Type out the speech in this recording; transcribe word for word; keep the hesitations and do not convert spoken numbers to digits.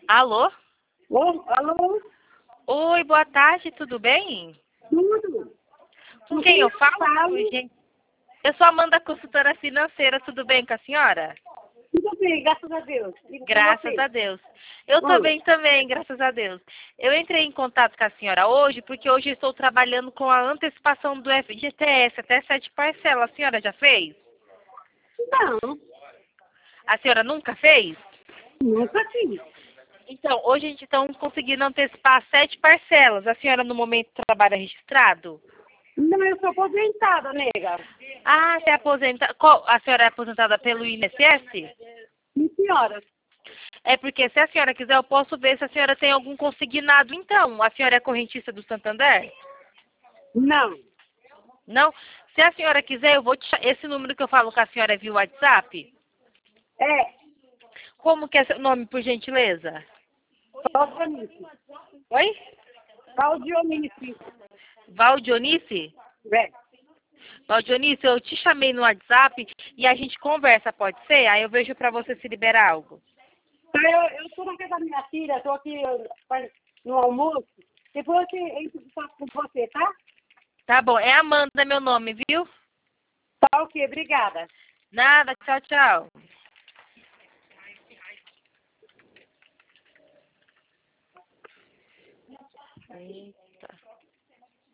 Alô? Ô, alô? Oi, boa tarde, tudo bem? Tudo? Com quem eu falo? falo? Gente? Eu sou Amanda, consultora financeira, tudo bem com a senhora? Tudo bem, graças a Deus. E com Graças você? a Deus. Eu Oi. também, também, graças a Deus. Eu entrei em contato com a senhora hoje, porque hoje estou trabalhando com a antecipação do F G T S, até sete parcelas. A senhora já fez? Não, A senhora nunca fez? nunca fiz. Então, hoje a gente está conseguindo antecipar sete parcelas. A senhora, no momento, trabalha registrado? Não, eu sou aposentada, nega. Ah, você é aposentada. Qual- A senhora é aposentada pelo I N S S? Sim, senhora. É porque se a senhora quiser, eu posso ver se a senhora tem algum consignado. Então, a senhora é correntista do Santander? Não. Não? Se a senhora quiser, eu vou te cha- esse número que eu falo com a senhora é via WhatsApp? É, Como que é seu nome, por gentileza? Valdionice. Oi? Valdionice. Valdionice? É. Valdionice, eu te chamei no WhatsApp e a gente conversa, pode ser? Aí eu vejo pra você se liberar algo. Eu, eu tô na casa da minha filha, tô aqui eu, no almoço. Depois eu entro em contato com você, tá? Tá bom, é Amanda meu nome, viu? Tá, ok, obrigada. Nada, tchau, tchau. Eita.